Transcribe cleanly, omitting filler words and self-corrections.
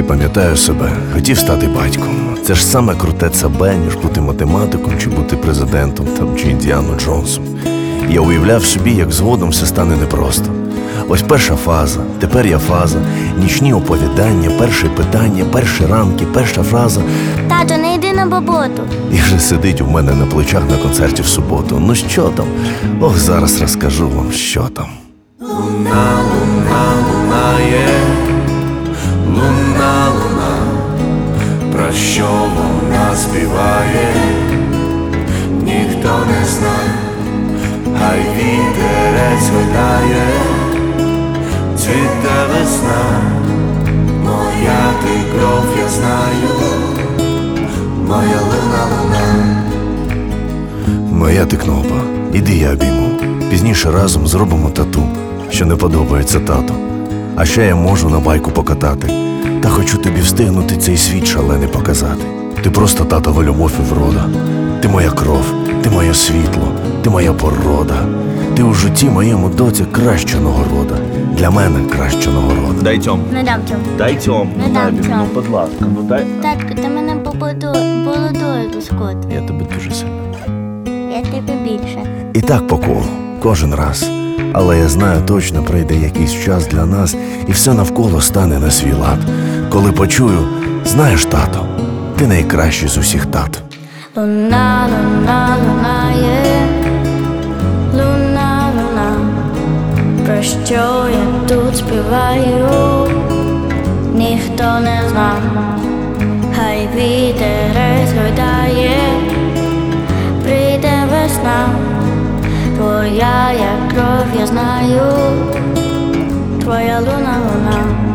пам'ятаю себе, хотів стати батьком. Це ж саме круте ЦБ, ніж бути математиком чи бути президентом там, чи Індіану Джонсом. Я уявляв собі, як згодом все стане непросто. Ось перша фаза, тепер я фаза, нічні оповідання, перше питання, перші ранки, перша фраза. Тато, не йди на роботу. І вже сидить у мене на плечах на концерті в суботу. Ну що там? Ох, зараз розкажу вам, що там. Луна, луна, лунає, луна, луна, про що вона співає, ніхто не знає, хай вітерець гойдає, цвіте весна, моя ти кров, я знаю, моя луна, луна. Моя ти кнопа, іди я обійму. Пізніше разом зробимо тату, що не подобається тату. А ще я можу на байку покатати. Та хочу тобі встигнути цей світ шалений показати. Ти просто татова любов і врода. Ти моя кров, ти моє світло, ти моя порода. Ти у житті моєму, доця, краща нагорода. Для мене краща нагорода. Дай Тьом. Не дам Тьом. Дай Тьом. Не дам Тьом. Будь ласка, ну дай. Татку, ти мене болодою розкот. Я тебе дуже сильно. Я тебе більше. І так по колу, кожен раз. Але я знаю, точно прийде якийсь час для нас, і все навколо стане на свій лад. Коли почую, знаєш, тато, ти найкращий з усіх тат. Луна, луна, лунає, луна, луна, про що я тут співаю, ніхто не зна, хай вітерець гойдає, прийде весна, твоя як кров, я знаю, твоя луна, луна.